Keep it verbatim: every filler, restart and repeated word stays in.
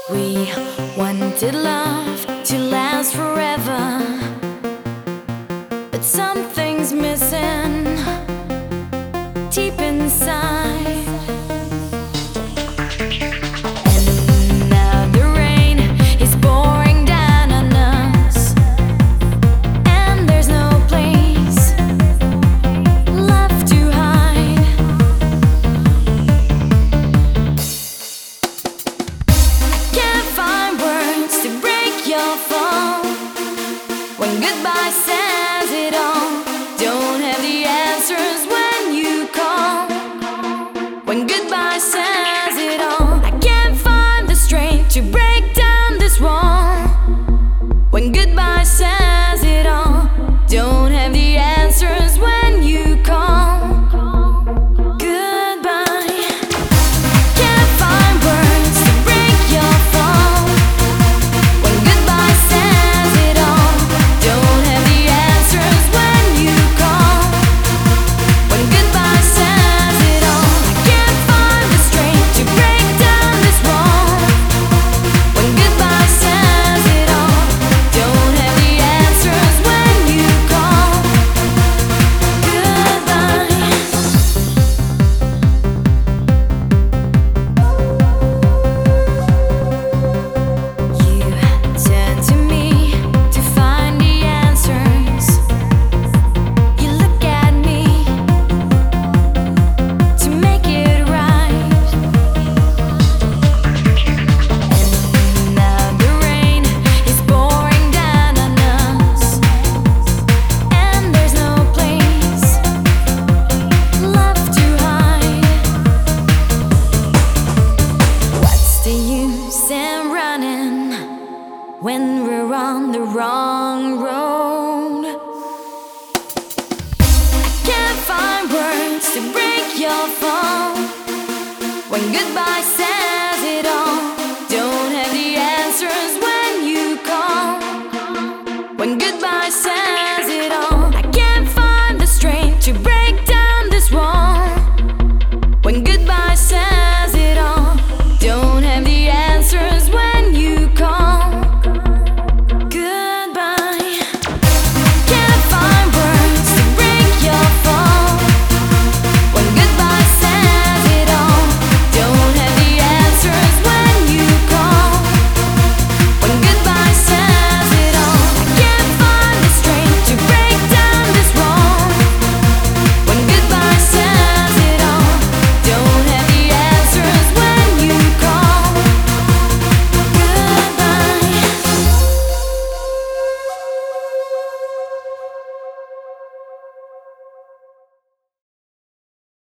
We wanted love to last forever, but something's missing deep inside. And now the rain is pouring down on us, and there's no place left to hide. Can't find words to break your fall when goodbye says it all. Don't have the answers when you call. When goodbye says it all, I can't find the strength to break down this wall. When goodbye says it all, don't have the answers when you call. Goodbye. Can't find words to break your fall. When goodbye says it all, don't have the answers when you call. When goodbye says it all, I can't find the strength to break down this wall. When goodbye says it all, don't have the answers when you call. Goodbye. You turn to me to find the answers. You look at me to make it right. And now the rain is pouring down on us, and there's no place left to hide. What's the use in running when we're on the wrong road? Can't find words to break your fall. When goodbye